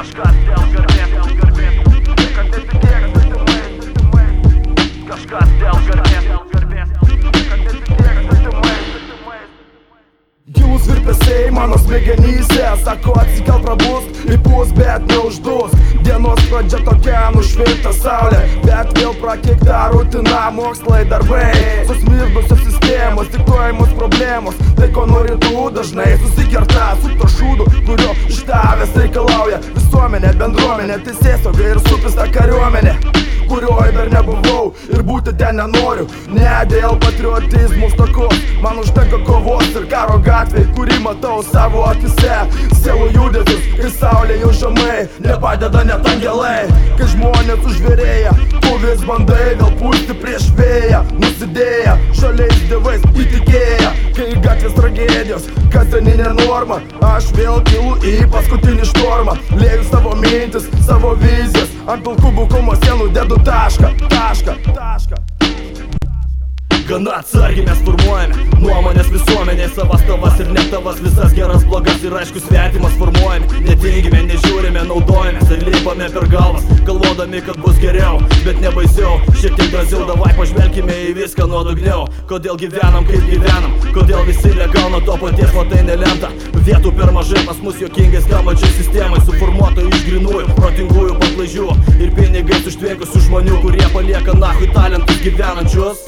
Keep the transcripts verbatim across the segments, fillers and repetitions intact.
Kažkas dėl garbės, dėl garbės, niekad netikėk svetimais. Kažkas dėl garbės, dėl garbės, niekad netikėk svetimais. Gilūs virpesiai mano smegenyse, sako atsikėl prabus į pūs, bet neuždus. Dienos pradžia tokia nušvilpta saulė, bet vėl prakeikta rutina, mokslai, darbai. Susmirdusios sistemos, diktuojamos problemos, tai ko nori tu dažnai susikerta su to šūdu, kurio iš tavęs reikalauja visuomenė, bendruomenė, teisėsauga ir supista kariuomenė, kurioj dar nebuvau ir būti ten nenoriu. Ne dėl patriotizmų stokos, man užtenka kovos ir karo gatvėj, kurį matau savo akise. Sielų judesius ir saulė jau žemai, nepadeda net angelai. Kai žmonės užvėrėja, tu vis bandai vėl pulti prieš vėją, nusidėję šaliais dievais įtikėję. Kai gatvės tragedijos, kasdieninė norma, aš vėl kilu į paskutinį štormą. Lieju savo mintis, savo vizijas, ant pilkų bukumo sienų dedu tašką, tašką, tašką. Gana atsargiai mes formuojame nuomonės visuomenėje, savas tavas ir net tavas, visas geras, blogas ir aiškus svetimas formuojame. Netingime, nežiūrime, naudojamės ir lipame per galvas, galvodami, kad bus geriau, bet nebaisiau, šiek tiek drąsiau. Davai pažvelkime į viską nuodugniau. Kodėl gyvenam kaip gyvenam, kodėl visi negauna to paties, o tai nelemta. Vietų per mažai, pas mus juokingai skambančiai sistemai, suformuota iš grinųjų, protingųjų paklaidžių ir pinigais užtvenkusių žmonių, kurie palieka nahui talentus gyvenančius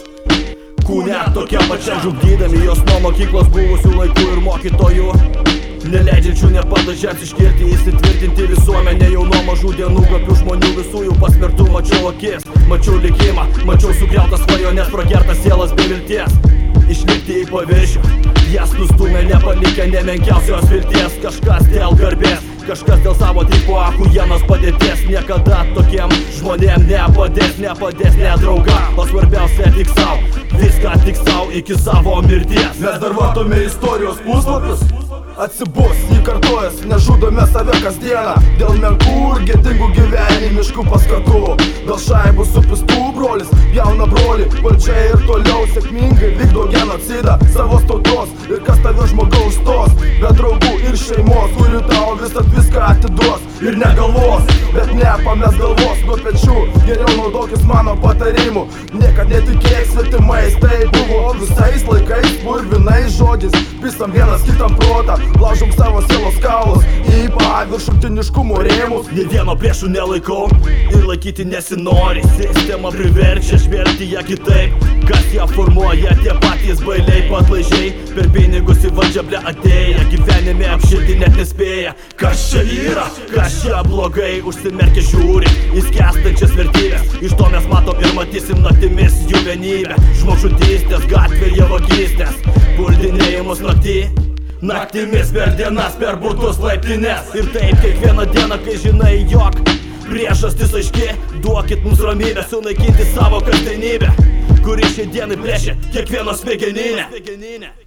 kūne tokia pačia, žudydami jos nuo mokyklos buvusių laikų ir mokytojų, neleidžiančių nepadažiams iškirti, įsitvirtinti visuomenė. Jau nuo mažų dienų gabių žmonių visų jų pasmertų mačiau akis, mačiau likimą, mačiau sugriautas svajonės, pragertas sielas be vilties išlikti į paviršių. Jas nustumė nepalikę nemenkiausios vilties. Kažkas dėl garbės, kažkas dėl savo tipo achuienos padėties. Niekada tokiem žmonėm nepadės, nepadės nedrauga, o svarbiausia tik savo, viską tik savo iki savo mirties. Mes dar matome istorijos puslapius, atsibus, jį kartojas, nežudome save kasdieną dėl menkų ir gėdingų gyvenimiškų paskatų. Dėl šaibų supistų brolis jauna brolį, valdžia ir toliau sėkmingai vykdo genocidą savos tautos. Ir kas tave žmogaus tos, be draugų ir šeimos, kuri tau visat viską atiduos ir negalvos, bet nepames galvos nuo pečių. Geriau naudokis mano patarimu, niekad netikėk svetimais, tai buvo visais laikais purvinais žodžiais. Pisam vienas kitam protą, laužom savo sielos kaulus į paviršutiniškumo rėmus. Nė vieno priešų nelaikau ir laikyti nesinori, sistema priverčia žvelgti ją kitaip. Kas ją formuoja, tie patys bailiai patlaižiai, per pinigus į valdžią ble atėję, gyvenime apšilti net nespėja. Kas čia yra, kas čia blogai, užsimerkia žiūri į skęstančias vertybės. Iš to mes matom ir matysim naktimis jų vienybę. Žmogžudystės, gatvėje vagystės, puldinėjimus naktį, naktimis per dienas, per butus laiptines. Ir taip kiekvieną dieną, kai žinai, jog priežastis aiški, duokit mums ramybę, sunaikinti savo kasdienybę, kuri šiai dienai plėšia kiekvieno smegeninę.